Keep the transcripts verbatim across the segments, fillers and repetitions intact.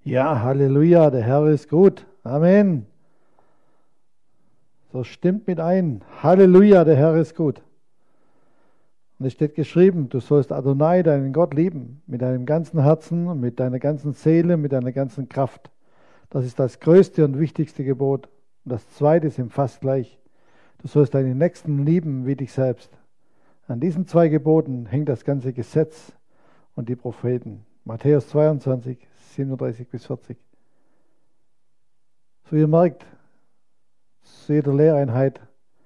Ja, Halleluja, der Herr ist gut. Amen. So stimmt mit ein. Halleluja, der Herr ist gut. Und es steht geschrieben, du sollst Adonai, deinen Gott, lieben, mit deinem ganzen Herzen, mit deiner ganzen Seele, mit deiner ganzen Kraft. Das ist das größte und wichtigste Gebot. Und das zweite ist ihm fast gleich. Du sollst deinen Nächsten lieben wie dich selbst. An diesen zwei Geboten hängt das ganze Gesetz und die Propheten. Matthäus zweiundzwanzig, siebenunddreißig bis vierzig. So ihr merkt, zu jeder Lehreinheit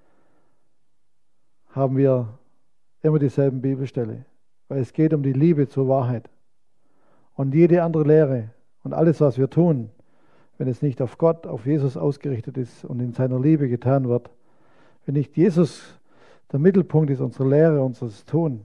haben wir immer dieselben Bibelstelle, weil es geht um die Liebe zur Wahrheit. Und jede andere Lehre und alles, was wir tun, wenn es nicht auf Gott, auf Jesus ausgerichtet ist und in seiner Liebe getan wird, wenn nicht Jesus der Mittelpunkt ist unserer Lehre, unseres Tun,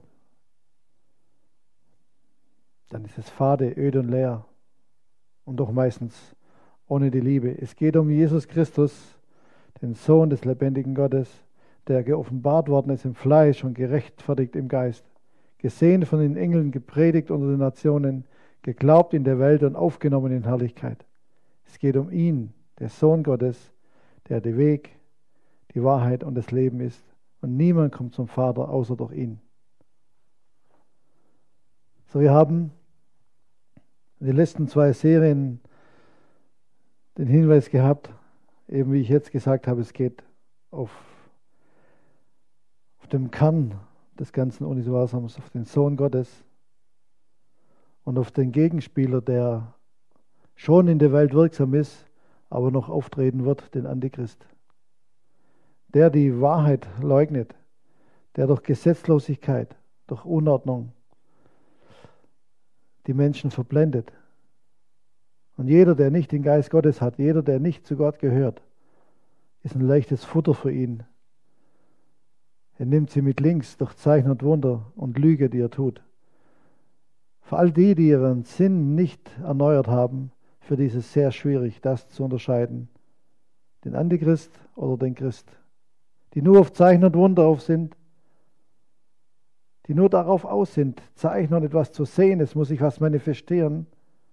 dann ist es fade, öde und leer und doch meistens ohne die Liebe. Es geht um Jesus Christus, den Sohn des lebendigen Gottes, der geoffenbart worden ist im Fleisch und gerechtfertigt im Geist, gesehen von den Engeln, gepredigt unter den Nationen, geglaubt in der Welt und aufgenommen in Herrlichkeit. Es geht um ihn, der Sohn Gottes, der der Weg, die Wahrheit und das Leben ist. Und niemand kommt zum Vater außer durch ihn. So, wir haben in den letzten zwei Serien den Hinweis gehabt, eben wie ich jetzt gesagt habe, es geht auf, auf dem Kern des ganzen Universums, auf den Sohn Gottes und auf den Gegenspieler, der schon in der Welt wirksam ist, aber noch auftreten wird, den Antichrist. Der die Wahrheit leugnet, der durch Gesetzlosigkeit, durch Unordnung die Menschen verblendet. Und jeder, der nicht den Geist Gottes hat, jeder, der nicht zu Gott gehört, ist ein leichtes Futter für ihn. Er nimmt sie mit links durch Zeichen und Wunder und Lüge, die er tut. Für all die, die ihren Sinn nicht erneuert haben, für die ist es sehr schwierig, das zu unterscheiden. Den Antichrist oder den Christ. Die nur auf Zeichen und Wunder auf sind, die nur darauf aus sind, Zeichen und etwas zu sehen, es muss sich was manifestieren.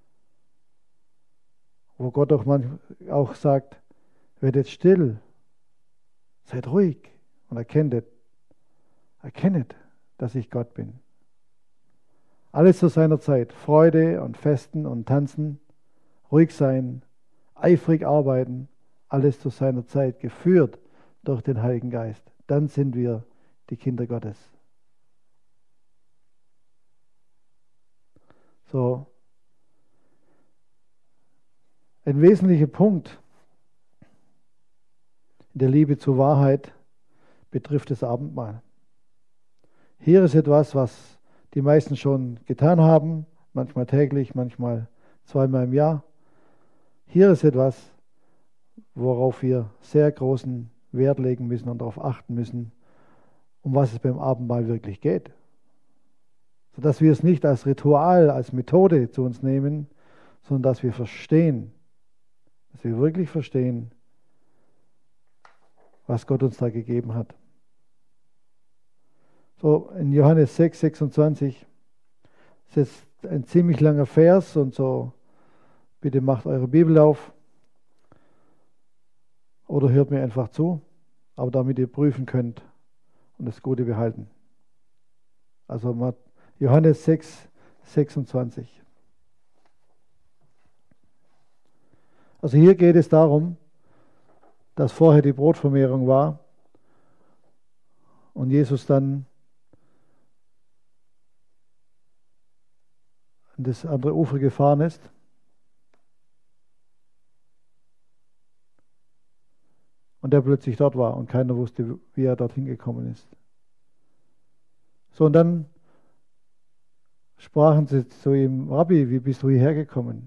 Wo Gott auch, manchmal auch sagt, werdet still, seid ruhig und erkennet, erkennet, dass ich Gott bin. Alles zu seiner Zeit, Freude und Festen und Tanzen, ruhig sein, eifrig arbeiten, alles zu seiner Zeit, geführt durch den Heiligen Geist. Dann sind wir die Kinder Gottes. So, ein wesentlicher Punkt in der Liebe zur Wahrheit betrifft das Abendmahl. Hier ist etwas, was die meisten schon getan haben, manchmal täglich, manchmal zweimal im Jahr. Hier ist etwas, worauf wir sehr großen Wert legen müssen und darauf achten müssen, um was es beim Abendmahl wirklich geht. Sodass wir es nicht als Ritual, als Methode zu uns nehmen, sondern dass wir verstehen, dass wir wirklich verstehen, was Gott uns da gegeben hat. So in Johannes sechs, sechsundzwanzig ist jetzt ein ziemlich langer Vers und so, bitte macht eure Bibel auf oder hört mir einfach zu, aber damit ihr prüfen könnt und das Gute behalten. Also Johannes sechs, sechsundzwanzig. Also hier geht es darum, dass vorher die Brotvermehrung war und Jesus dann an das andere Ufer gefahren ist. Und er plötzlich dort war und keiner wusste, wie er dorthin gekommen ist. So, und dann sprachen sie zu ihm, Rabbi, wie bist du hierher gekommen?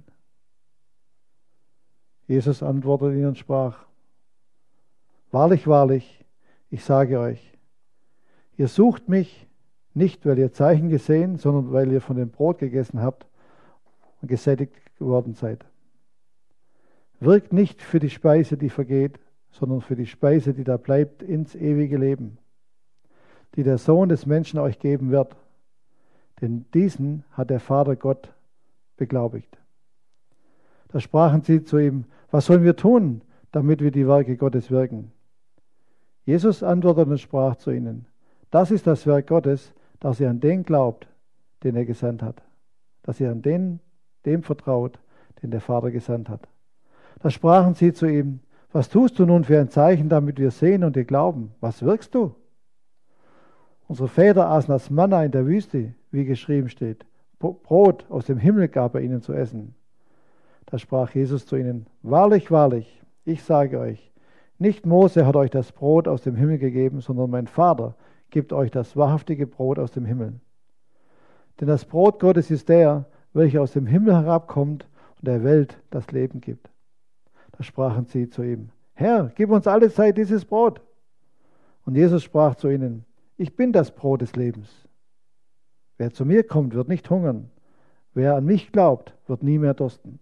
Jesus antwortete ihnen und sprach, wahrlich, wahrlich, ich sage euch, ihr sucht mich nicht, weil ihr Zeichen gesehen, sondern weil ihr von dem Brot gegessen habt und gesättigt geworden seid. Wirkt nicht für die Speise, die vergeht, sondern für die Speise, die da bleibt, ins ewige Leben, die der Sohn des Menschen euch geben wird. Denn diesen hat der Vater Gott beglaubigt. Da sprachen sie zu ihm, was sollen wir tun, damit wir die Werke Gottes wirken? Jesus antwortete und sprach zu ihnen, das ist das Werk Gottes, dass ihr an den glaubt, den er gesandt hat. Dass ihr an den, dem vertraut, den der Vater gesandt hat. Da sprachen sie zu ihm, was tust du nun für ein Zeichen, damit wir sehen und dir glauben? Was wirkst du? Unsere Väter aßen das Manna in der Wüste, wie geschrieben steht. Brot aus dem Himmel gab er ihnen zu essen. Da sprach Jesus zu ihnen, wahrlich, wahrlich, ich sage euch, nicht Mose hat euch das Brot aus dem Himmel gegeben, sondern mein Vater gibt euch das wahrhaftige Brot aus dem Himmel. Denn das Brot Gottes ist der, welcher aus dem Himmel herabkommt und der Welt das Leben gibt. Da sprachen sie zu ihm, Herr, gib uns alle Zeit dieses Brot. Und Jesus sprach zu ihnen, ich bin das Brot des Lebens. Wer zu mir kommt, wird nicht hungern. Wer an mich glaubt, wird nie mehr dursten.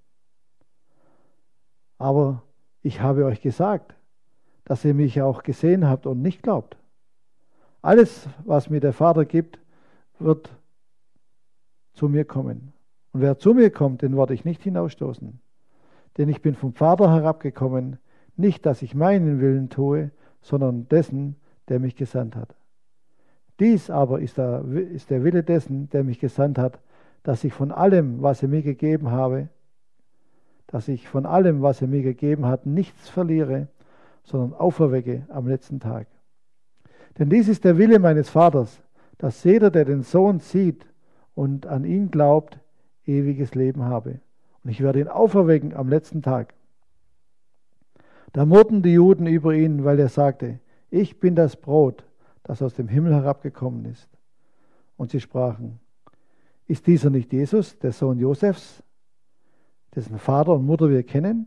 Aber ich habe euch gesagt, dass ihr mich auch gesehen habt und nicht glaubt. Alles, was mir der Vater gibt, wird zu mir kommen. Und wer zu mir kommt, den werde ich nicht hinausstoßen. Denn ich bin vom Vater herabgekommen, nicht, dass ich meinen Willen tue, sondern dessen, der mich gesandt hat. Dies aber ist der, ist der Wille dessen, der mich gesandt hat, dass ich von allem, was er mir gegeben habe, dass ich von allem, was er mir gegeben hat, nichts verliere, sondern auferwecke am letzten Tag. Denn dies ist der Wille meines Vaters, dass jeder, der den Sohn sieht und an ihn glaubt, ewiges Leben habe. Und ich werde ihn auferwecken am letzten Tag. Da murrten die Juden über ihn, weil er sagte, ich bin das Brot, das aus dem Himmel herabgekommen ist. Und sie sprachen, ist dieser nicht Jesus, der Sohn Josefs, dessen Vater und Mutter wir kennen?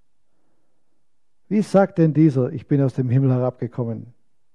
Wie sagt denn dieser, ich bin aus dem Himmel herabgekommen?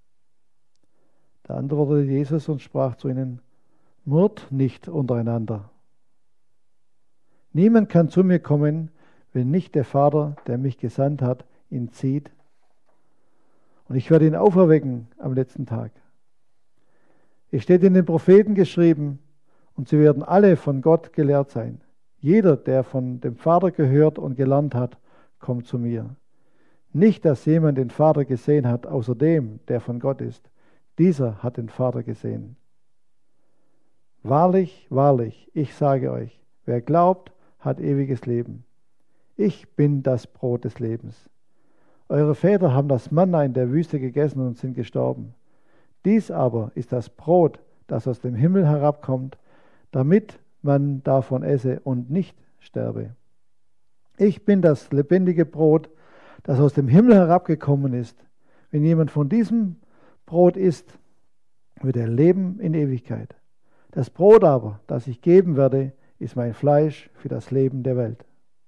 Da antwortete Jesus und sprach zu ihnen, murrt nicht untereinander. Niemand kann zu mir kommen, wenn nicht der Vater, der mich gesandt hat, ihn zieht. Und ich werde ihn auferwecken am letzten Tag. Es steht in den Propheten geschrieben, und sie werden alle von Gott gelehrt sein. Jeder, der von dem Vater gehört und gelernt hat, kommt zu mir. Nicht, dass jemand den Vater gesehen hat, außer dem, der von Gott ist. Dieser hat den Vater gesehen. Wahrlich, wahrlich, ich sage euch, wer glaubt, hat ewiges Leben. Ich bin das Brot des Lebens. Eure Väter haben das Manna in der Wüste gegessen und sind gestorben. Dies aber ist das Brot, das aus dem Himmel herabkommt, damit man davon esse und nicht sterbe. Ich bin das lebendige Brot, das aus dem Himmel herabgekommen ist. Wenn jemand von diesem Brot isst, wird er leben in Ewigkeit. Das Brot aber, das ich geben werde, ist mein Fleisch für das Leben der Welt.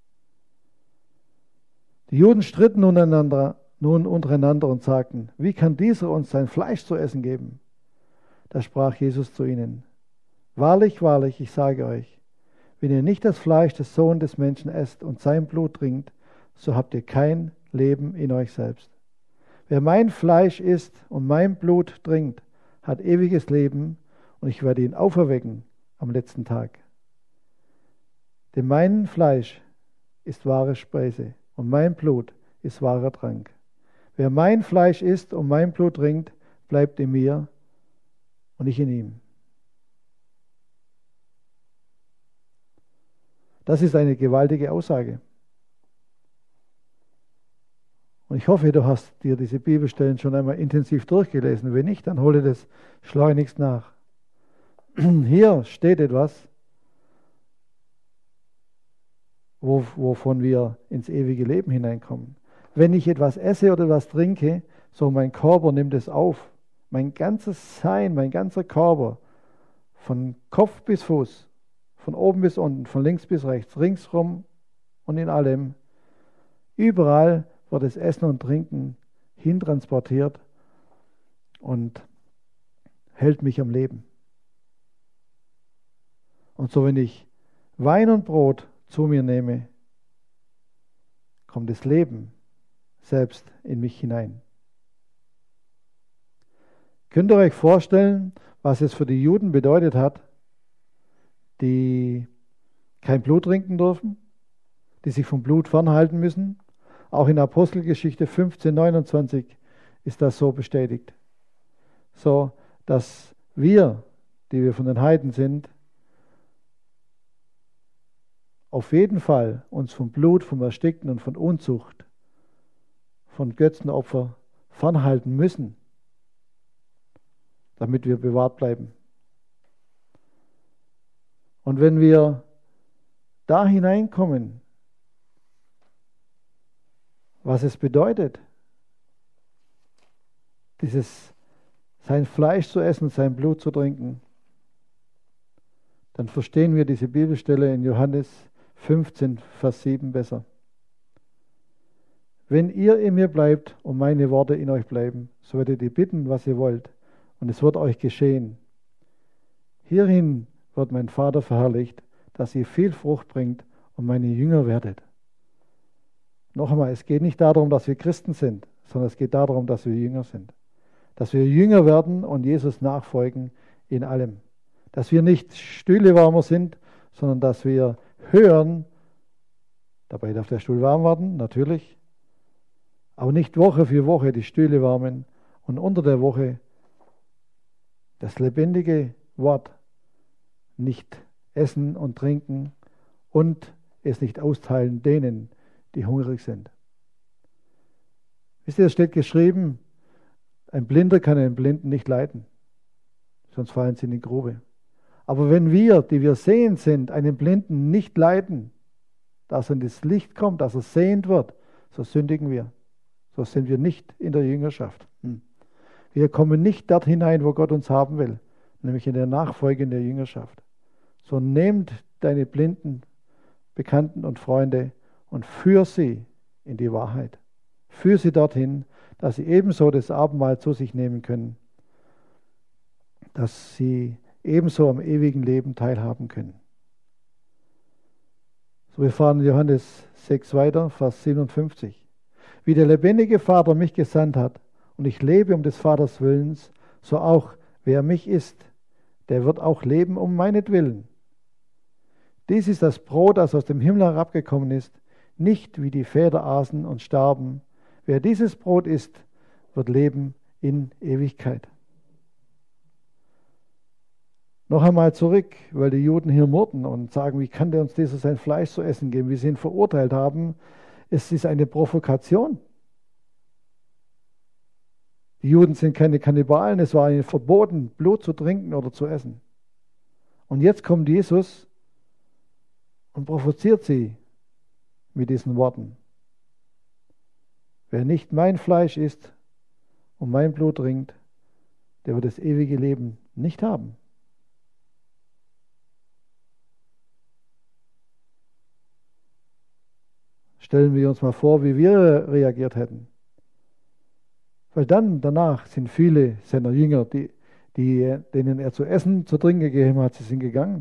Die Juden stritten untereinander, nun untereinander und sagten, wie kann dieser uns sein Fleisch zu essen geben? Da sprach Jesus zu ihnen, wahrlich, wahrlich, ich sage euch, wenn ihr nicht das Fleisch des Sohnes des Menschen esst und sein Blut trinkt, so habt ihr kein Leben in euch selbst. Wer mein Fleisch isst und mein Blut trinkt, hat ewiges Leben und ich werde ihn auferwecken am letzten Tag. Denn mein Fleisch ist wahre Speise und mein Blut ist wahrer Trank. Wer mein Fleisch isst und mein Blut trinkt, bleibt in mir und ich in ihm. Das ist eine gewaltige Aussage. Und ich hoffe, du hast dir diese Bibelstellen schon einmal intensiv durchgelesen. Wenn nicht, dann hole das schleunigst nach. Hier steht etwas, wovon wir ins ewige Leben hineinkommen. Wenn ich etwas esse oder etwas trinke, so mein Körper nimmt es auf. Mein ganzes Sein, mein ganzer Körper, von Kopf bis Fuß, von oben bis unten, von links bis rechts, ringsrum und in allem, überall wird das Essen und Trinken hintransportiert und hält mich am Leben. Und so, wenn ich Wein und Brot zu mir nehme, kommt das Leben selbst in mich hinein. Könnt ihr euch vorstellen, was es für die Juden bedeutet hat, die kein Blut trinken durften, die sich vom Blut fernhalten müssen. Auch in Apostelgeschichte fünfzehn, neunundzwanzig ist das so bestätigt. So, dass wir, die wir von den Heiden sind, auf jeden Fall uns vom Blut, vom Erstickten und von Unzucht, von Götzenopfer fernhalten müssen, damit wir bewahrt bleiben. Und wenn wir da hineinkommen, was es bedeutet, dieses sein Fleisch zu essen, sein Blut zu trinken, dann verstehen wir diese Bibelstelle in Johannes fünfzehn, Vers sieben besser. Wenn ihr in mir bleibt und meine Worte in euch bleiben, so werdet ihr bitten, was ihr wollt, und es wird euch geschehen. Hierhin wird mein Vater verherrlicht, dass ihr viel Frucht bringt und meine Jünger werdet. Noch einmal, es geht nicht darum, dass wir Christen sind, sondern es geht darum, dass wir Jünger sind. Dass wir Jünger werden und Jesus nachfolgen in allem. Dass wir nicht Stühlewärmer sind, sondern dass wir hören, dabei darf der Stuhl warm werden, natürlich, aber nicht Woche für Woche die Stühle wärmen und unter der Woche das lebendige Wort nicht essen und trinken und es nicht austeilen denen, die hungrig sind. Wisst ihr, es steht geschrieben, ein Blinder kann einen Blinden nicht leiten, sonst fallen sie in die Grube. Aber wenn wir, die wir sehend sind, einen Blinden nicht leiten, dass er in das Licht kommt, dass er sehend wird, so sündigen wir. So sind wir nicht in der Jüngerschaft. Wir kommen nicht dort hinein, wo Gott uns haben will, nämlich in der Nachfolge in der Jüngerschaft. So nehmt deine blinden Bekannten und Freunde und führ sie in die Wahrheit. Führ sie dorthin, dass sie ebenso das Abendmahl zu sich nehmen können, dass sie ebenso am ewigen Leben teilhaben können. So, wir fahren in Johannes sechs weiter, Vers siebenundfünfzig. Wie der lebendige Vater mich gesandt hat und ich lebe um des Vaters Willens, so auch wer mich isst, der wird auch leben um meinetwillen. Dies ist das Brot, das aus dem Himmel herabgekommen ist, nicht wie die Väter aßen und starben. Wer dieses Brot isst, wird leben in Ewigkeit. Noch einmal zurück, weil die Juden hier murrten und sagen, wie kann der uns dieser sein Fleisch zu essen geben, wie sie ihn verurteilt haben. Es ist eine Provokation. Die Juden sind keine Kannibalen, es war ihnen verboten, Blut zu trinken oder zu essen. Und jetzt kommt Jesus und provoziert sie mit diesen Worten. Wer nicht mein Fleisch isst und mein Blut trinkt, der wird das ewige Leben nicht haben. Stellen wir uns mal vor, wie wir reagiert hätten. Weil dann, danach sind viele seiner Jünger, die, die, denen er zu essen, zu trinken gegeben hat, sie sind gegangen.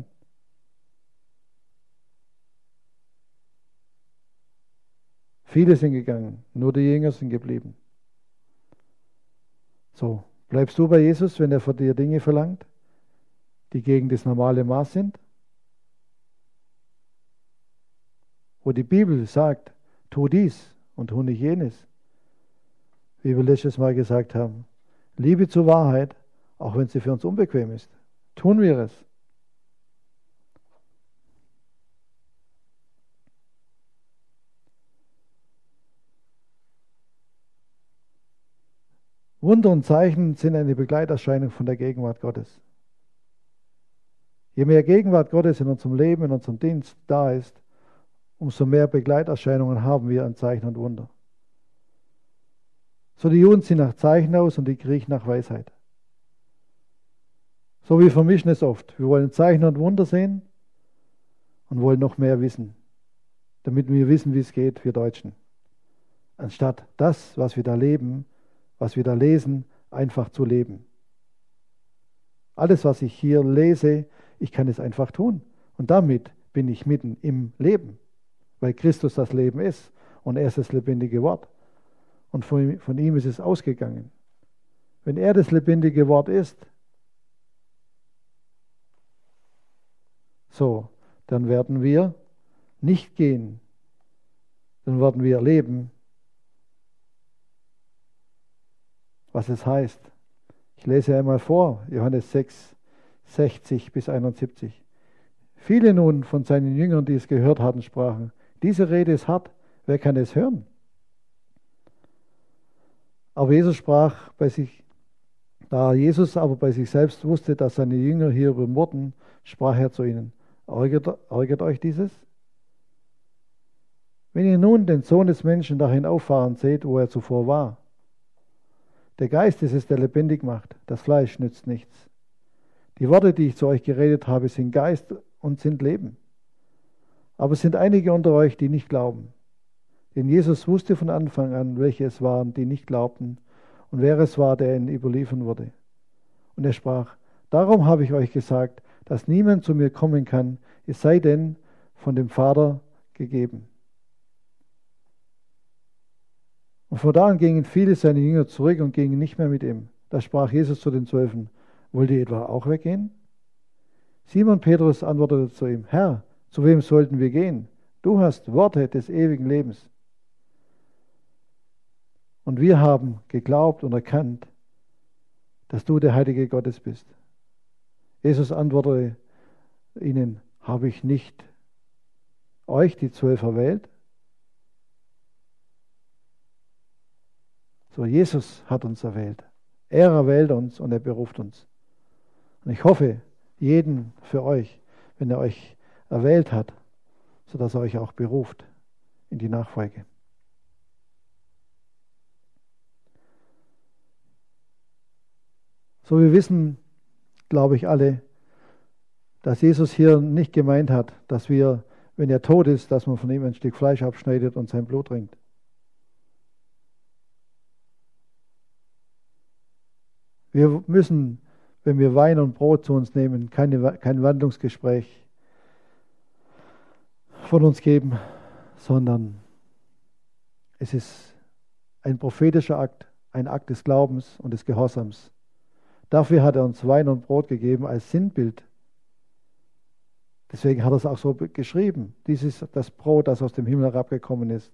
Viele sind gegangen, nur die Jünger sind geblieben. So, bleibst du bei Jesus, wenn er von dir Dinge verlangt, die gegen das normale Maß sind? Wo die Bibel sagt, tu dies und tu nicht jenes. Wie wir letztes Mal gesagt haben, Liebe zur Wahrheit, auch wenn sie für uns unbequem ist, tun wir es. Wunder und Zeichen sind eine Begleiterscheinung von der Gegenwart Gottes. Je mehr Gegenwart Gottes in unserem Leben, in unserem Dienst da ist, umso mehr Begleiterscheinungen haben wir an Zeichen und Wunder. So die Juden sind nach Zeichen aus und die Griechen nach Weisheit. So wir vermischen es oft. Wir wollen Zeichen und Wunder sehen und wollen noch mehr wissen, damit wir wissen, wie es geht, wir Deutschen. Anstatt das, was wir da leben, was wir da lesen, einfach zu leben. Alles, was ich hier lese, ich kann es einfach tun. Und damit bin ich mitten im Leben, weil Christus das Leben ist und er ist das lebendige Wort. Und von, von ihm ist es ausgegangen. Wenn er das lebendige Wort ist, so, dann werden wir nicht gehen dann werden wir erleben, was es heißt. Ich lese einmal vor, Johannes sechs, sechzig bis einundsiebzig. Viele nun von seinen Jüngern, die es gehört hatten, sprachen, diese Rede ist hart, wer kann es hören? Aber Jesus sprach bei sich, da Jesus aber bei sich selbst wusste, dass seine Jünger hierüber murrten, sprach er zu ihnen, ärgert, ärgert euch dieses? Wenn ihr nun den Sohn des Menschen dahin auffahren seht, wo er zuvor war, der Geist ist es, der lebendig macht, das Fleisch nützt nichts. Die Worte, die ich zu euch geredet habe, sind Geist und sind Leben. Aber es sind einige unter euch, die nicht glauben. Denn Jesus wusste von Anfang an, welche es waren, die nicht glaubten, und wer es war, der ihn überliefern würde. Und er sprach, darum habe ich euch gesagt, dass niemand zu mir kommen kann, es sei denn von dem Vater gegeben. Und von da an gingen viele seiner Jünger zurück und gingen nicht mehr mit ihm. Da sprach Jesus zu den Zwölfen, wollt ihr etwa auch weggehen? Simon Petrus antwortete zu ihm, Herr, zu wem sollten wir gehen? Du hast Worte des ewigen Lebens. Und wir haben geglaubt und erkannt, dass du der Heilige Gottes bist. Jesus antwortete ihnen, habe ich nicht euch, die Zwölf, erwählt? So, Jesus hat uns erwählt. Er erwählt uns und er beruft uns. Und ich hoffe, jeden für euch, wenn er euch erwählt hat, sodass er euch auch beruft in die Nachfolge. So, wir wissen, glaube ich, alle, dass Jesus hier nicht gemeint hat, dass wir, wenn er tot ist, dass man von ihm ein Stück Fleisch abschneidet und sein Blut trinkt. Wir müssen, wenn wir Wein und Brot zu uns nehmen, keine, kein Wandlungsgespräch von uns geben, sondern es ist ein prophetischer Akt, ein Akt des Glaubens und des Gehorsams. Dafür hat er uns Wein und Brot gegeben als Sinnbild. Deswegen hat er es auch so geschrieben. Dies ist das Brot, das aus dem Himmel herabgekommen ist.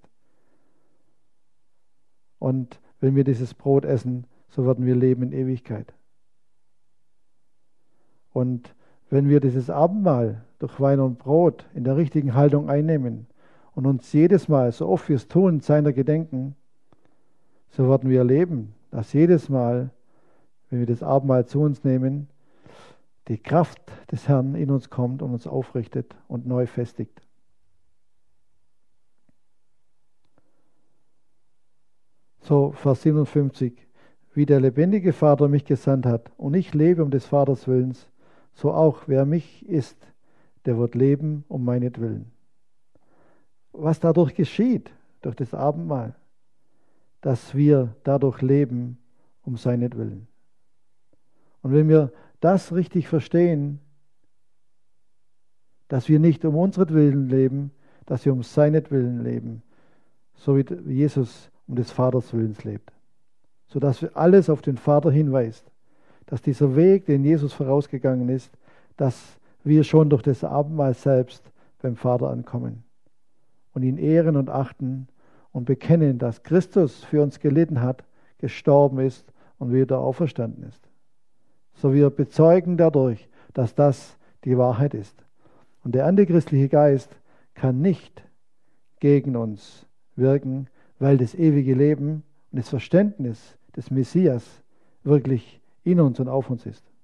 Und wenn wir dieses Brot essen, so werden wir leben in Ewigkeit. Und wenn wir dieses Abendmahl durch Wein und Brot in der richtigen Haltung einnehmen und uns jedes Mal, so oft wir es tun, seiner gedenken, so werden wir erleben, dass jedes Mal, wenn wir das Abendmahl zu uns nehmen, die Kraft des Herrn in uns kommt und uns aufrichtet und neu festigt. So, Vers siebenundfünfzig. Wie der lebendige Vater mich gesandt hat und ich lebe um des Vaters Willens, so auch wer mich ist, der wird leben um meinetwillen. Was dadurch geschieht, durch das Abendmahl, dass wir dadurch leben um seinetwillen. Und wenn wir das richtig verstehen, dass wir nicht um unseren leben, dass wir um seinetwillen leben, so wie Jesus um des Vaters Willens lebt. Sodass wir alles auf den Vater hinweist, dass dieser Weg, den Jesus vorausgegangen ist, dass wir schon durch das Abendmahl selbst beim Vater ankommen und ihn ehren und achten und bekennen, dass Christus für uns gelitten hat, gestorben ist und wieder auferstanden ist. So wir bezeugen dadurch, dass das die Wahrheit ist. Und der antichristliche Geist kann nicht gegen uns wirken, weil das ewige Leben und das Verständnis des Messias wirklich in uns und auf uns ist.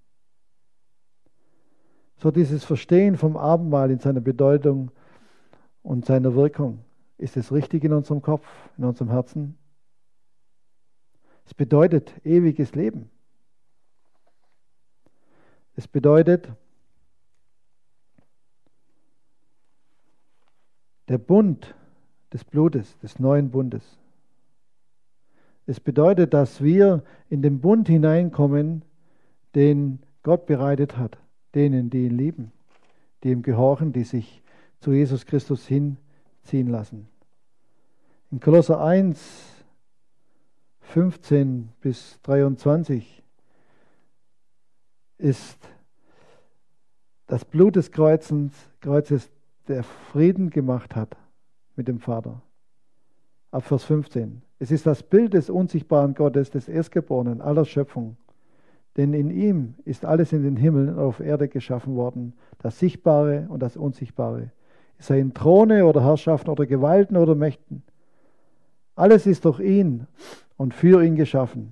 So dieses Verstehen vom Abendmahl in seiner Bedeutung und seiner Wirkung, ist es richtig in unserem Kopf, in unserem Herzen? Es bedeutet ewiges Leben. Es bedeutet der Bund des Blutes, des neuen Bundes. Es bedeutet, dass wir in den Bund hineinkommen, den Gott bereitet hat, denen, die ihn lieben, die ihm gehorchen, die sich zu Jesus Christus hinziehen lassen. In Kolosser eins, fünfzehn bis dreiundzwanzig ist das Blut des Kreuzes, Kreuzes, der Frieden gemacht hat mit dem Vater. ab Vers fünfzehn. Es ist das Bild des unsichtbaren Gottes, des Erstgeborenen aller Schöpfung. Denn in ihm ist alles in den Himmeln und auf Erde geschaffen worden, das Sichtbare und das Unsichtbare. Es seien Throne oder Herrschaften oder Gewalten oder Mächten. Alles ist durch ihn und für ihn geschaffen.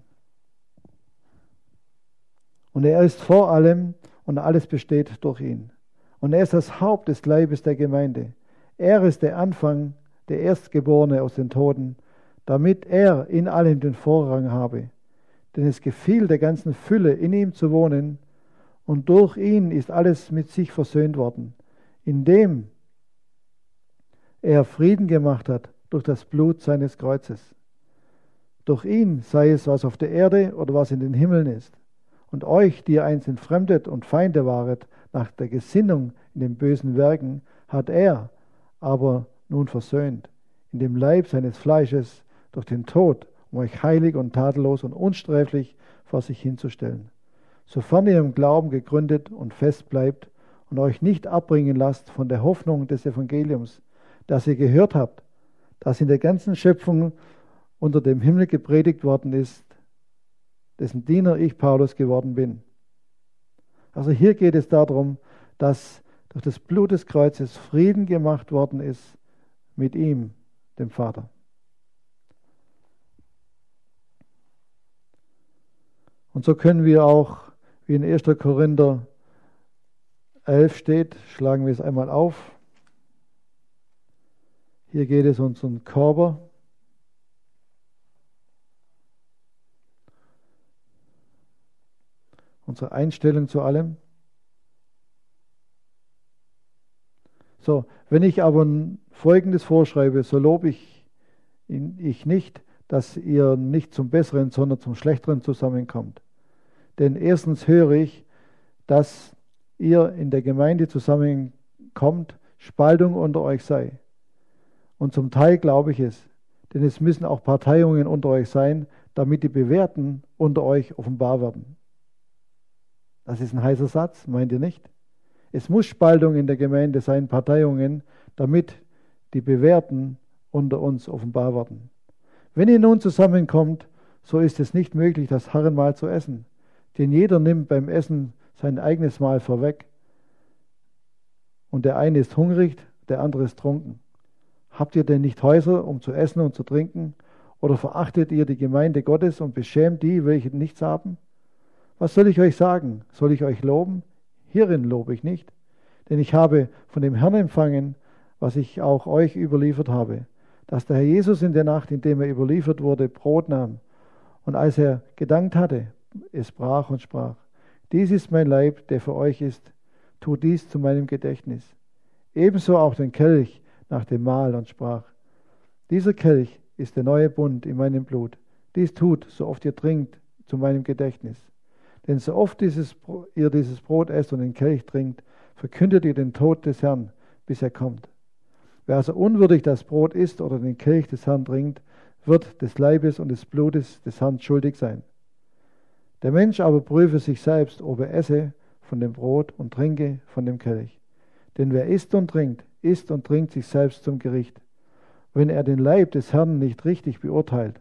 Und er ist vor allem und alles besteht durch ihn. Und er ist das Haupt des Leibes der Gemeinde. Er ist der Anfang, der Erstgeborene aus den Toten, damit er in allem den Vorrang habe. Denn es gefiel der ganzen Fülle, in ihm zu wohnen, und durch ihn ist alles mit sich versöhnt worden, indem er Frieden gemacht hat durch das Blut seines Kreuzes. Durch ihn, sei es was auf der Erde oder was in den Himmeln ist. Und euch, die ihr einst entfremdet und Feinde waret, nach der Gesinnung in den bösen Werken, hat er aber nun versöhnt, in dem Leib seines Fleisches durch den Tod, um euch heilig und tadellos und unsträflich vor sich hinzustellen. Sofern ihr im Glauben gegründet und fest bleibt und euch nicht abbringen lasst von der Hoffnung des Evangeliums, das ihr gehört habt, das in der ganzen Schöpfung unter dem Himmel gepredigt worden ist, dessen Diener ich, Paulus, geworden bin. Also hier geht es darum, dass durch das Blut des Kreuzes Frieden gemacht worden ist mit ihm, dem Vater. Und so können wir auch, wie in erster Korinther elf steht, schlagen wir es einmal auf. Hier geht es um unseren Körper. Unsere Einstellung zu allem. So, wenn ich aber Folgendes vorschreibe, so lobe ich, ich nicht, dass ihr nicht zum Besseren, sondern zum Schlechteren zusammenkommt. Denn erstens höre ich, dass ihr in der Gemeinde zusammenkommt, Spaltung unter euch sei. Und zum Teil glaube ich es, denn es müssen auch Parteiungen unter euch sein, damit die Bewährten unter euch offenbar werden. Das ist ein heißer Satz, meint ihr nicht? Es muss Spaltung in der Gemeinde sein, Parteiungen, damit die Bewährten unter uns offenbar werden. Wenn ihr nun zusammenkommt, so ist es nicht möglich, das Herrenmahl zu essen. Denn jeder nimmt beim Essen sein eigenes Mahl vorweg. Und der eine ist hungrig, der andere ist trunken. Habt ihr denn nicht Häuser, um zu essen und zu trinken? Oder verachtet ihr die Gemeinde Gottes und beschämt die, welche nichts haben? Was soll ich euch sagen? Soll ich euch loben? Hierin lobe ich nicht. Denn ich habe von dem Herrn empfangen, was ich auch euch überliefert habe, dass der Herr Jesus in der Nacht, in dem er überliefert wurde, Brot nahm. Und als er gedankt hatte, es brach und sprach: Dies ist mein Leib, der für euch ist. Tut dies zu meinem Gedächtnis. Ebenso auch den Kelch nach dem Mahl und sprach: Dieser Kelch ist der neue Bund in meinem Blut. Dies tut, so oft ihr trinkt, zu meinem Gedächtnis. Denn so oft dieses, ihr dieses Brot esst und den Kelch trinkt, verkündet ihr den Tod des Herrn, bis er kommt. Wer also unwürdig das Brot isst oder den Kelch des Herrn trinkt, wird des Leibes und des Blutes des Herrn schuldig sein. Der Mensch aber prüfe sich selbst, ob er esse von dem Brot und trinke von dem Kelch. Denn wer isst und trinkt, isst und trinkt sich selbst zum Gericht, wenn er den Leib des Herrn nicht richtig beurteilt.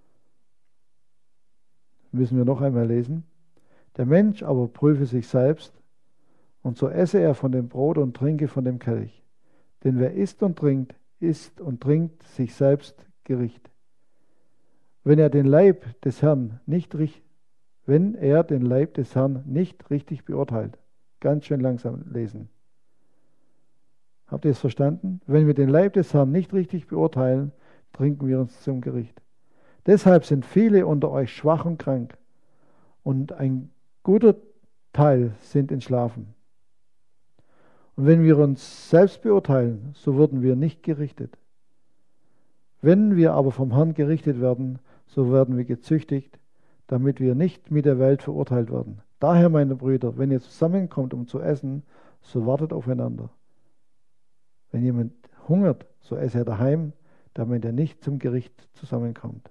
Müssen wir noch einmal lesen. Der Mensch aber prüfe sich selbst, und so esse er von dem Brot und trinke von dem Kelch. Denn wer isst und trinkt, isst und trinkt sich selbst Gericht. Wenn er den Leib des Herrn nicht richtig, wenn er den Leib des Herrn nicht richtig beurteilt. Ganz schön langsam lesen. Habt ihr es verstanden? Wenn wir den Leib des Herrn nicht richtig beurteilen, trinken wir uns zum Gericht. Deshalb sind viele unter euch schwach und krank, und ein guter Teil sind entschlafen. Und wenn wir uns selbst beurteilen, so würden wir nicht gerichtet. Wenn wir aber vom Herrn gerichtet werden, so werden wir gezüchtigt, damit wir nicht mit der Welt verurteilt werden. Daher, meine Brüder, wenn ihr zusammenkommt, um zu essen, so wartet aufeinander. Wenn jemand hungert, so esse er daheim, damit er nicht zum Gericht zusammenkommt.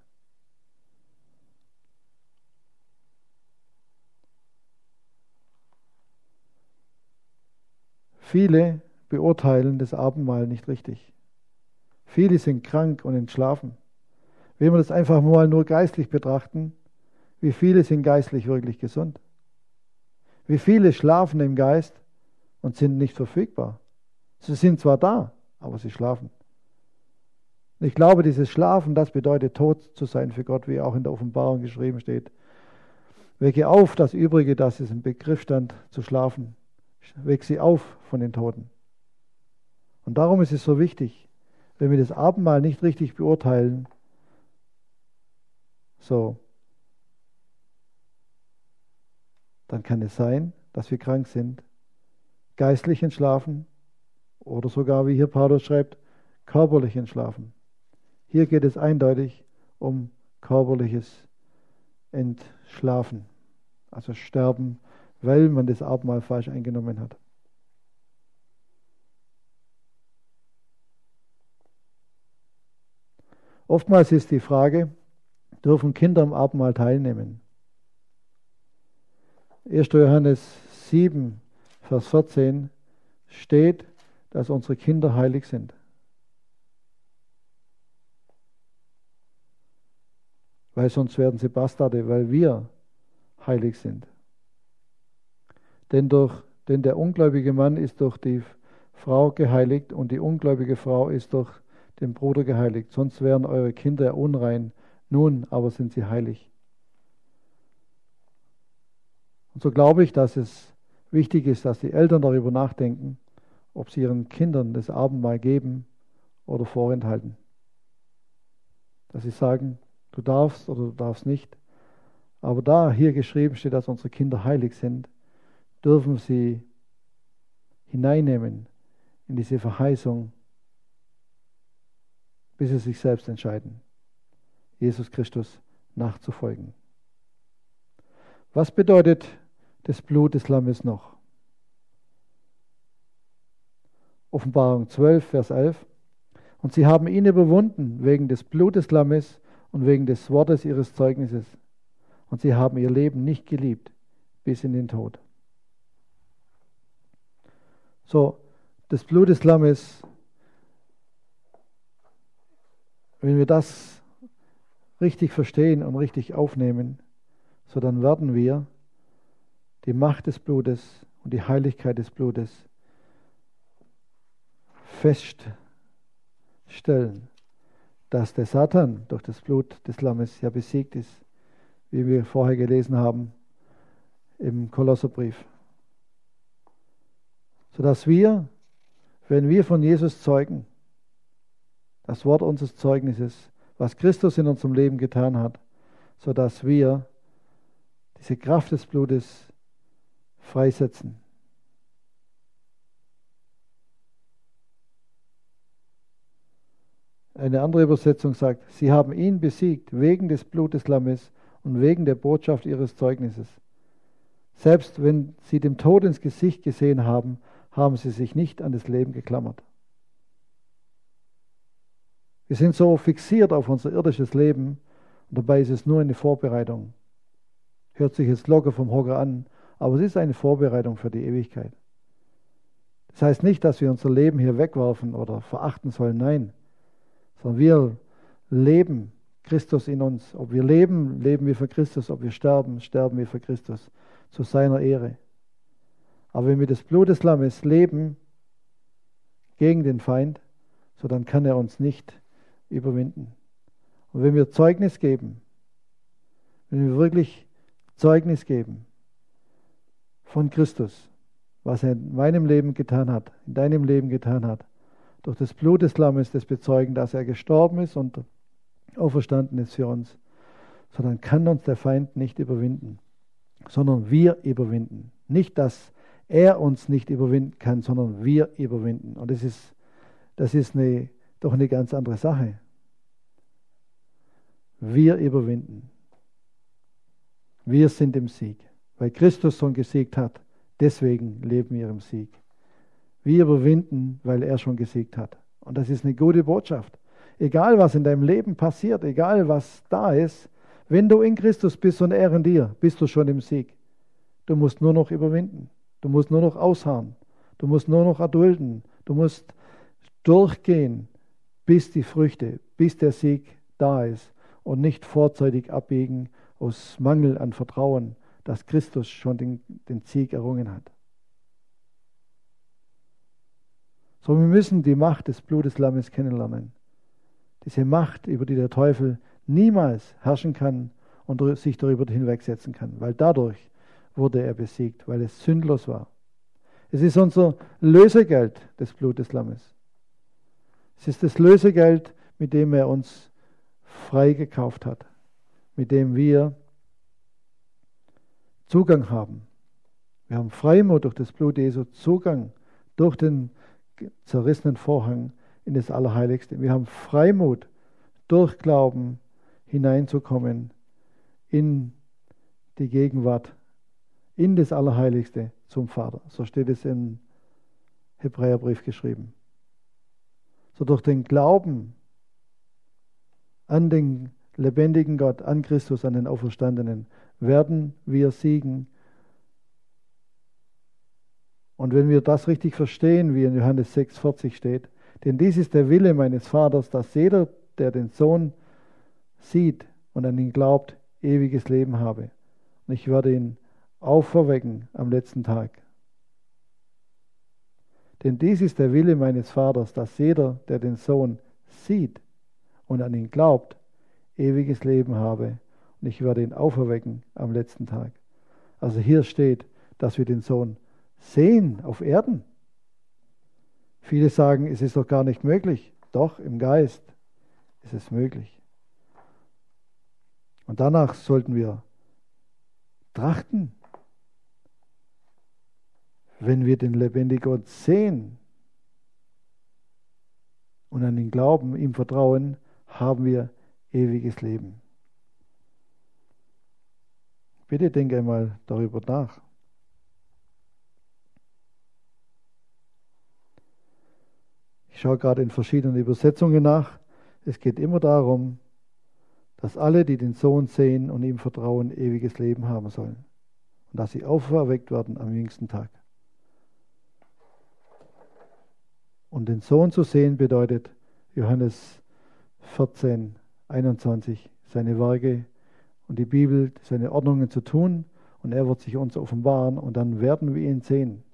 Viele beurteilen das Abendmahl nicht richtig. Viele sind krank und entschlafen. Wenn wir das einfach mal nur geistlich betrachten, wie viele sind geistlich wirklich gesund? Wie viele schlafen im Geist und sind nicht verfügbar? Sie sind zwar da, aber sie schlafen. Und ich glaube, dieses Schlafen, das bedeutet, tot zu sein für Gott, wie auch in der Offenbarung geschrieben steht. Wecke auf, das Übrige, das ist im Begriff stand, zu schlafen. Weck sie auf von den Toten. Und darum ist es so wichtig, wenn wir das Abendmahl nicht richtig beurteilen, so, dann kann es sein, dass wir krank sind, geistlich entschlafen oder sogar, wie hier Paulus schreibt, körperlich entschlafen. Hier geht es eindeutig um körperliches Entschlafen, also Sterben, weil man das Abendmahl falsch eingenommen hat. Oftmals ist die Frage, dürfen Kinder am Abendmahl teilnehmen? erster Johannes sieben, Vers vierzehn steht, dass unsere Kinder heilig sind. Weil sonst werden sie Bastarde, weil wir heilig sind. Denn, durch, denn der ungläubige Mann ist durch die Frau geheiligt und die ungläubige Frau ist durch den Bruder geheiligt. Sonst wären eure Kinder unrein. Nun aber sind sie heilig. Und so glaube ich, dass es wichtig ist, dass die Eltern darüber nachdenken, ob sie ihren Kindern das Abendmahl geben oder vorenthalten. Dass sie sagen, du darfst oder du darfst nicht. Aber da hier geschrieben steht, dass unsere Kinder heilig sind, dürfen sie hineinnehmen in diese Verheißung, bis sie sich selbst entscheiden, Jesus Christus nachzufolgen. Was bedeutet das Blut des Lammes noch? Offenbarung zwölf, Vers elf. Und sie haben ihn überwunden wegen des Blutes des Lammes und wegen des Wortes ihres Zeugnisses. Und sie haben ihr Leben nicht geliebt bis in den Tod. So, das Blut des Lammes, wenn wir das richtig verstehen und richtig aufnehmen, so dann werden wir die Macht des Blutes und die Heiligkeit des Blutes feststellen, dass der Satan durch das Blut des Lammes ja besiegt ist, wie wir vorher gelesen haben im Kolosserbrief. Sodass wir, wenn wir von Jesus zeugen, das Wort unseres Zeugnisses, was Christus in unserem Leben getan hat, sodass wir diese Kraft des Blutes freisetzen. Eine andere Übersetzung sagt, sie haben ihn besiegt wegen des Blutes des Lammes und wegen der Botschaft ihres Zeugnisses. Selbst wenn sie dem Tod ins Gesicht gesehen haben, haben sie sich nicht an das Leben geklammert. Wir sind so fixiert auf unser irdisches Leben und dabei ist es nur eine Vorbereitung. Hört sich jetzt locker vom Hocker an, aber es ist eine Vorbereitung für die Ewigkeit. Das heißt nicht, dass wir unser Leben hier wegwerfen oder verachten sollen, nein, sondern wir leben Christus in uns. Ob wir leben, leben wir für Christus, ob wir sterben, sterben wir für Christus, zu seiner Ehre. Aber wenn wir das Blut des Lammes leben gegen den Feind, so dann kann er uns nicht überwinden. Und wenn wir Zeugnis geben, wenn wir wirklich Zeugnis geben von Christus, was er in meinem Leben getan hat, in deinem Leben getan hat, durch das Blut des Lammes das bezeugen, dass er gestorben ist und auferstanden ist für uns, so dann kann uns der Feind nicht überwinden, sondern wir überwinden. Nicht, dass er uns nicht überwinden kann, sondern wir überwinden. Und das ist, das ist eine, doch eine ganz andere Sache. Wir überwinden. Wir sind im Sieg, weil Christus schon gesiegt hat. Deswegen leben wir im Sieg. Wir überwinden, weil er schon gesiegt hat. Und das ist eine gute Botschaft. Egal, was in deinem Leben passiert, egal, was da ist, wenn du in Christus bist und er in dir, bist du schon im Sieg. Du musst nur noch überwinden. Du musst nur noch ausharren. Du musst nur noch erdulden. Du musst durchgehen, bis die Früchte, bis der Sieg da ist. und nicht vorzeitig abbiegen aus Mangel an Vertrauen, dass Christus schon den, den Sieg errungen hat. So, wir müssen die Macht des Blutes Lammes kennenlernen. Diese Macht, über die der Teufel niemals herrschen kann und sich darüber hinwegsetzen kann, weil dadurch wurde er besiegt, weil es sündlos war. Es ist unser Lösegeld des Blutes Lammes. Es ist das Lösegeld, mit dem er uns frei gekauft hat, mit dem wir Zugang haben. Wir haben Freimut durch das Blut Jesu, Zugang durch den zerrissenen Vorhang in das Allerheiligste. Wir haben Freimut durch Glauben hineinzukommen in die Gegenwart, in das Allerheiligste zum Vater. So steht es im Hebräerbrief geschrieben. So durch den Glauben an den lebendigen Gott, an Christus, an den Auferstandenen, werden wir siegen. Und wenn wir das richtig verstehen, wie in Johannes sechs vierzig steht, denn dies ist der Wille meines Vaters, dass jeder, der den Sohn sieht und an ihn glaubt, ewiges Leben habe. Und ich werde ihn auferwecken am letzten Tag. Denn dies ist der Wille meines Vaters, dass jeder, der den Sohn sieht und an ihn glaubt, ewiges Leben habe. Und ich werde ihn auferwecken am letzten Tag. Also hier steht, dass wir den Sohn sehen auf Erden. Viele sagen, es ist doch gar nicht möglich. Doch, im Geist ist es möglich. Und danach sollten wir trachten. Wenn wir den lebendigen Gott sehen und an ihn glauben, ihm vertrauen, haben wir ewiges Leben. Bitte denke einmal darüber nach. Ich schaue gerade in verschiedenen Übersetzungen nach. Es geht immer darum, dass alle, die den Sohn sehen und ihm vertrauen, ewiges Leben haben sollen. Und dass sie auferweckt werden am jüngsten Tag. Und den Sohn zu sehen bedeutet Johannes vierzehn, einundzwanzig, seine Werke und die Bibel, seine Ordnungen zu tun. Und er wird sich uns offenbaren und dann werden wir ihn sehen.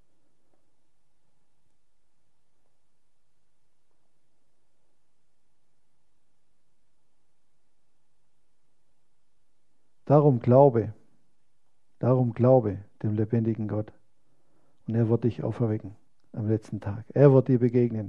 Darum glaube, darum glaube dem lebendigen Gott. Und er wird dich auferwecken am letzten Tag. Er wird dir begegnen.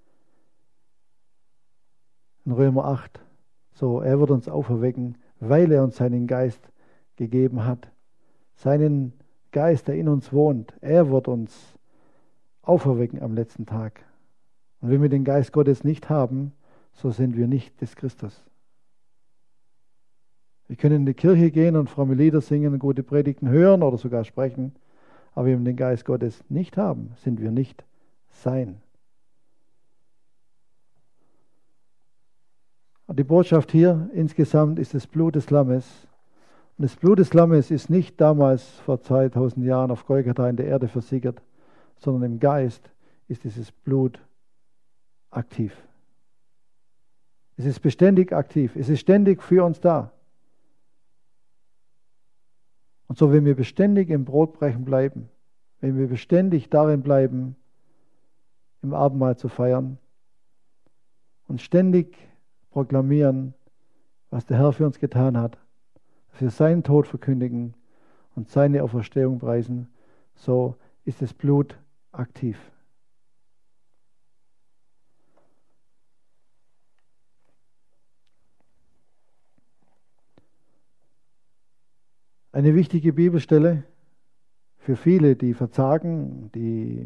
In Römer acht, so, er wird uns auferwecken, weil er uns seinen Geist gegeben hat. Seinen Geist, der in uns wohnt, er wird uns auferwecken am letzten Tag. Und wenn wir den Geist Gottes nicht haben, so sind wir nicht des Christus. Wir können in die Kirche gehen und fromme Lieder singen, gute Predigten hören oder sogar sprechen, aber wenn wir den Geist Gottes nicht haben, sind wir nicht sein. Und die Botschaft hier insgesamt ist das Blut des Lammes. Und das Blut des Lammes ist nicht damals vor zweitausend Jahren auf Golgatha in der Erde versickert, sondern im Geist ist dieses Blut aktiv. Es ist beständig aktiv. Es ist ständig für uns da. Und so, wenn wir beständig im Brotbrechen bleiben, wenn wir beständig darin bleiben, im Abendmahl zu feiern und ständig proklamieren, was der Herr für uns getan hat, dass wir seinen Tod verkündigen und seine Auferstehung preisen, so ist das Blut aktiv. Eine wichtige Bibelstelle für viele, die verzagen, die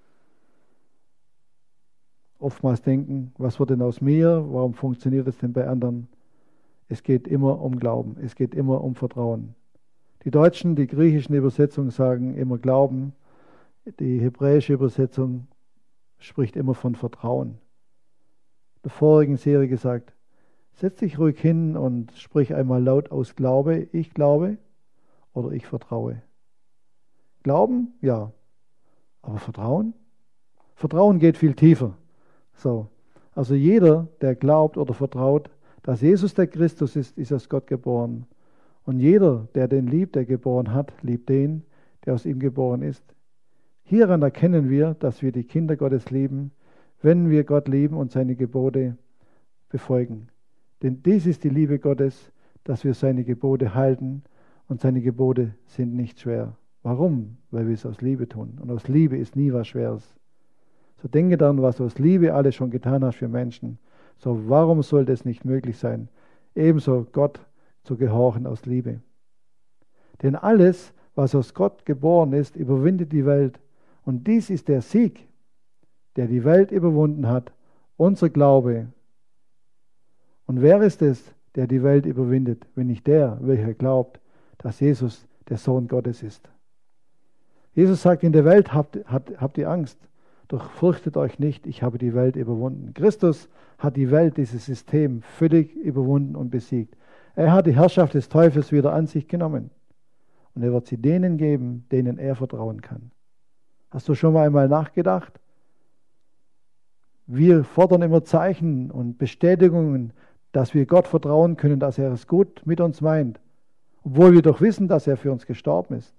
oftmals denken, was wird denn aus mir? Warum funktioniert es denn bei anderen? Es geht immer um Glauben, es geht immer um Vertrauen. Die deutschen, die griechischen Übersetzungen sagen immer Glauben. Die hebräische Übersetzung spricht immer von Vertrauen. In der vorigen Serie gesagt, setz dich ruhig hin und sprich einmal laut aus Glaube, ich glaube oder ich vertraue. Glauben, ja, aber Vertrauen? Vertrauen geht viel tiefer. So, also jeder, der glaubt oder vertraut, Dass Jesus der Christus ist, ist aus Gott geboren. Und jeder, der den liebt, der geboren hat, liebt den, der aus ihm geboren ist. Hieran erkennen wir, dass wir die Kinder Gottes lieben, wenn wir Gott lieben und seine Gebote befolgen. Denn dies ist die Liebe Gottes, dass wir seine Gebote halten, und seine Gebote sind nicht schwer. Warum? Weil wir es aus Liebe tun. Und aus Liebe ist nie was Schweres. So denke daran, was du aus Liebe alles schon getan hast für Menschen. So warum sollte es nicht möglich sein, ebenso Gott zu gehorchen aus Liebe? Denn alles, was aus Gott geboren ist, überwindet die Welt. Und dies ist der Sieg, der die Welt überwunden hat, unser Glaube. Und wer ist es, der die Welt überwindet, wenn nicht der, welcher glaubt, dass Jesus der Sohn Gottes ist? Jesus sagt, in der Welt habt, habt, habt ihr Angst, doch fürchtet euch nicht, ich habe die Welt überwunden. Christus hat die Welt, dieses System, völlig überwunden und besiegt. Er hat die Herrschaft des Teufels wieder an sich genommen. Und er wird sie denen geben, denen er vertrauen kann. Hast du schon mal einmal nachgedacht? Wir fordern immer Zeichen und Bestätigungen, dass wir Gott vertrauen können, dass er es gut mit uns meint, obwohl wir doch wissen, dass er für uns gestorben ist.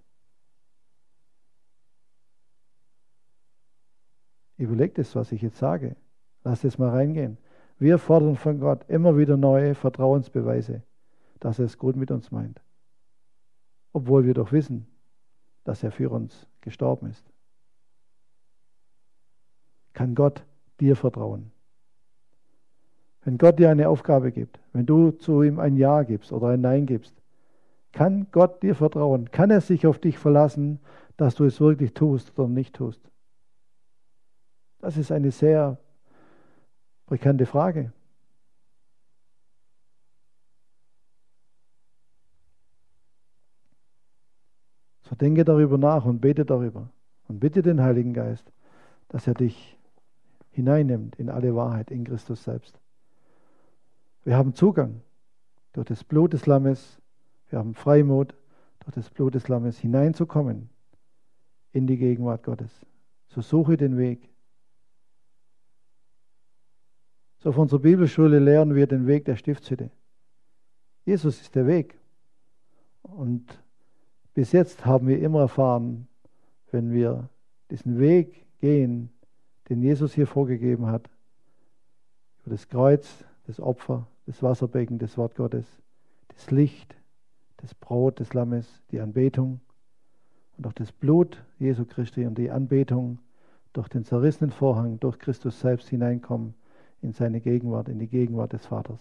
Überlegt es, was ich jetzt sage. Lasst es mal reingehen. Wir fordern von Gott immer wieder neue Vertrauensbeweise, dass er es gut mit uns meint, obwohl wir doch wissen, dass er für uns gestorben ist. Kann Gott dir vertrauen? Wenn Gott dir eine Aufgabe gibt, wenn du zu ihm ein Ja gibst oder ein Nein gibst, kann Gott dir vertrauen? Kann er sich auf dich verlassen, dass du es wirklich tust oder nicht tust? Das ist eine sehr bekannte Frage. So denke darüber nach und bete darüber und bitte den Heiligen Geist, dass er dich hineinnimmt in alle Wahrheit in Christus selbst. Wir haben Zugang durch das Blut des Lammes, wir haben Freimut durch das Blut des Lammes hineinzukommen in die Gegenwart Gottes. So suche den Weg. So auf unserer Bibelschule lernen wir den Weg der Stiftshütte. Jesus ist der Weg. Und bis jetzt haben wir immer erfahren, wenn wir diesen Weg gehen, den Jesus hier vorgegeben hat, über das Kreuz, das Opfer, das Wasserbecken, das Wort Gottes, das Licht, das Brot des Lammes, die Anbetung und auch das Blut Jesu Christi und die Anbetung durch den zerrissenen Vorhang, durch Christus selbst hineinkommen in seine Gegenwart, in die Gegenwart des Vaters.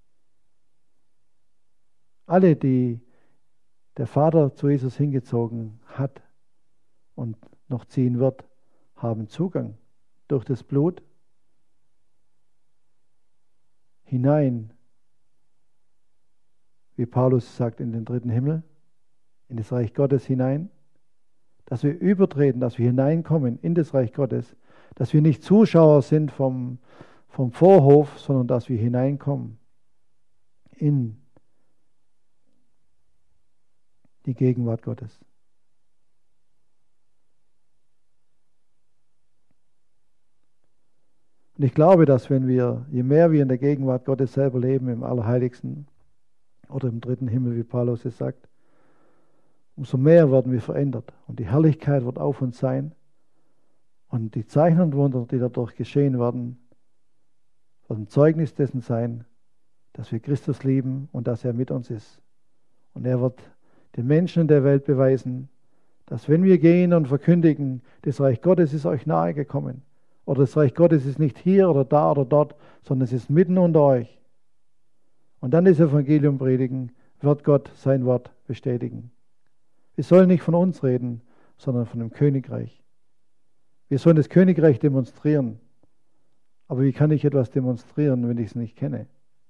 Alle, die der Vater zu Jesus hingezogen hat und noch ziehen wird, haben Zugang durch das Blut hinein, wie Paulus sagt, in den dritten Himmel, in das Reich Gottes hinein, dass wir übertreten, dass wir hineinkommen in das Reich Gottes, dass wir nicht Zuschauer sind vom, vom Vorhof, sondern dass wir hineinkommen in die Gegenwart Gottes. Und ich glaube, dass wenn wir, je mehr wir in der Gegenwart Gottes selber leben, im Allerheiligsten oder im dritten Himmel, wie Paulus es sagt, umso mehr werden wir verändert. Und die Herrlichkeit wird auf uns sein. Und die Zeichen und Wunder, die dadurch geschehen werden, werden Zeugnis dessen sein, dass wir Christus lieben und dass er mit uns ist. Und er wird den Menschen in der Welt beweisen, dass wenn wir gehen und verkündigen, das Reich Gottes ist euch nahe gekommen, oder das Reich Gottes ist nicht hier oder da oder dort, sondern es ist mitten unter euch. Und dann das Evangelium predigen, wird Gott sein Wort bestätigen. Wir sollen nicht von uns reden, sondern von dem Königreich. Wir sollen das Königreich demonstrieren. Aber wie kann ich etwas demonstrieren, wenn ich es nicht kenne?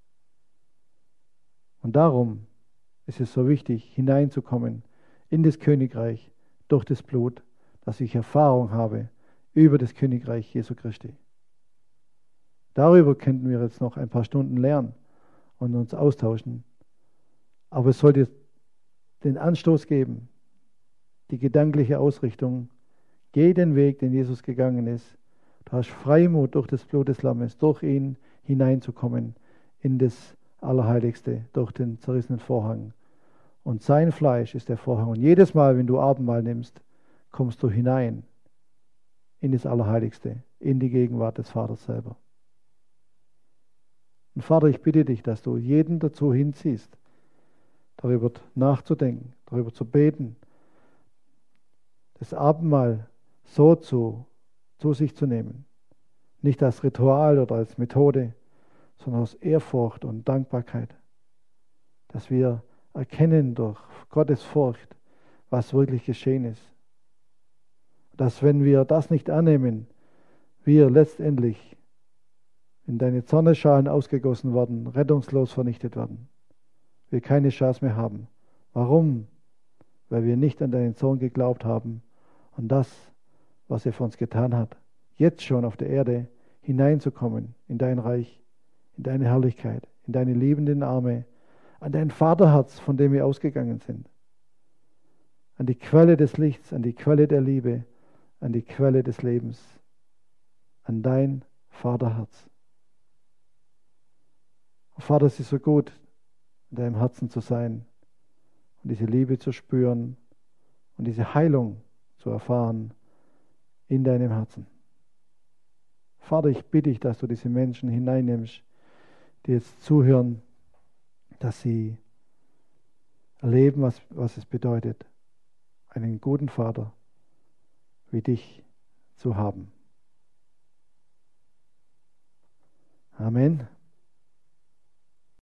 Und darum ist es so wichtig, hineinzukommen in das Königreich durch das Blut, dass ich Erfahrung habe über das Königreich Jesu Christi. Darüber könnten wir jetzt noch ein paar Stunden lernen und uns austauschen. Aber es sollte den Anstoß geben, die gedankliche Ausrichtung, geh den Weg, den Jesus gegangen ist. Du hast Freimut durch das Blut des Lammes, durch ihn hineinzukommen in das Allerheiligste durch den zerrissenen Vorhang. Und sein Fleisch ist der Vorhang. Und jedes Mal, wenn du Abendmahl nimmst, kommst du hinein in das Allerheiligste, in die Gegenwart des Vaters selber. Und Vater, ich bitte dich, dass du jeden dazu hinziehst, darüber nachzudenken, darüber zu beten, das Abendmahl so zu, zu sich zu nehmen. Nicht als Ritual oder als Methode, sondern aus Ehrfurcht und Dankbarkeit. Dass wir erkennen durch Gottes Furcht, was wirklich geschehen ist. Dass wenn wir das nicht annehmen, wir letztendlich in deine Zornesschalen ausgegossen werden, rettungslos vernichtet werden. Wir keine Chance mehr haben. Warum? Weil wir nicht an deinen Sohn geglaubt haben und das, was er für uns getan hat, jetzt schon auf der Erde hineinzukommen in dein Reich, in deine Herrlichkeit, in deine liebenden Arme, an dein Vaterherz, von dem wir ausgegangen sind, an die Quelle des Lichts, an die Quelle der Liebe, an die Quelle des Lebens, an dein Vaterherz. Vater, es ist so gut, in deinem Herzen zu sein und diese Liebe zu spüren und diese Heilung zu erfahren in deinem Herzen. Vater, ich bitte dich, dass du diese Menschen hineinnimmst, die jetzt zuhören, dass sie erleben, was, was es bedeutet, einen guten Vater wie dich zu haben. Amen.